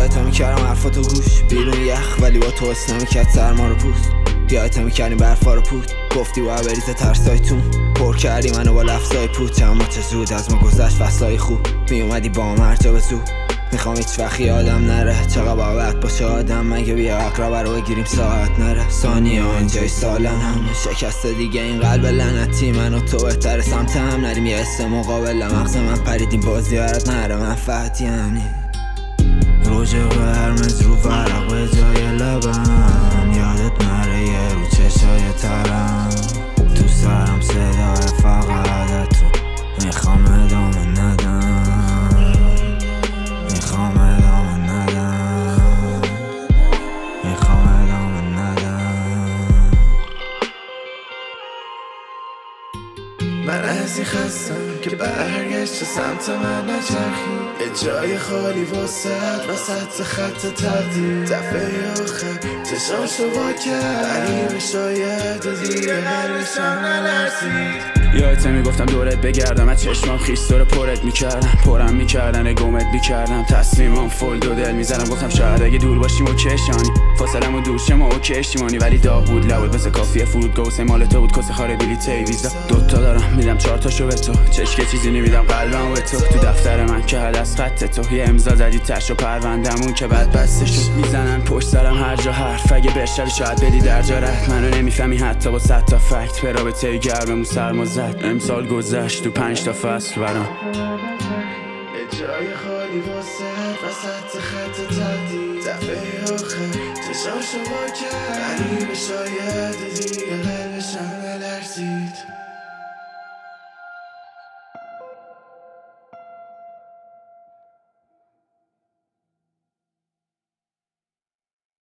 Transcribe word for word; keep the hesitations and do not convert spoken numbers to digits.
یادت میکردم حرفاتو گوش بیرون یخ ولی با تو حس نمیکرد سرما رو پوست یادت میکردیم برفا رو پود گفتی باید بریزه ترسایتون پر کردی منو با لفظای پود اما چه زود از ما گذشت فصلای خوب میومدی با هم هر جا به زود میخوام هیچ وقت یادم نره چقدر باید باشه آدم مگه بیا اقرب رو بگیریم ساعت نره ثانیه آنجای سالن همه شکسته دیگه این قلب لعنتی من و تو بهتره سمت هم نریم یه حس مقابل مغز من پریدیم بازی برات نره منفعت یعنی روژه قرمز رو ورق به جای لبم یادت نره یه رو چشای ترم تو سرم صدای فقط تو میخوام ادامه ندم میخوام ادامه ندم میخوام ادامه ندم من از این خستم که برگشت سمت من نچرخی یه جای خالی واسد وسط خط تقدیر دفعه آخر چشاشو وا کرد غریبه شاید دیگه قلبشم نلرزید یادت میگفتم دورت بگردم از چشمام خیستور پرت میکردم پرم میکردن گمت میکردم تصمیمم فول دو دل میزنم گفتم شاید اگه دور باشیم و کشانی فاصلم و دور شما و کشتیمانی ولی داغ بود لبود بس کافیه فرود گوسه مال تو بود کسه خاره بیلی تی ویزا دوتا دارم میدم چهار تاشو به تو چشکه چیزی نمیدم قلبم به تو تو دفتر من که هد از خط تو یه امضا زدی تش و پروندمون که بعد بسته شد میزنن پشت سرم هر جا حرف اگه برشوی شاید بدی در جارت منو نمیفهمی حتی با صد تا فکت به رابطه گرممون سرما زد امسال گذشت تو پنج تا فصل برام یه جای خالی واسد وسط خط تقدیر دفعه آخر چشاشو وا کرد غریبه شاید دیگه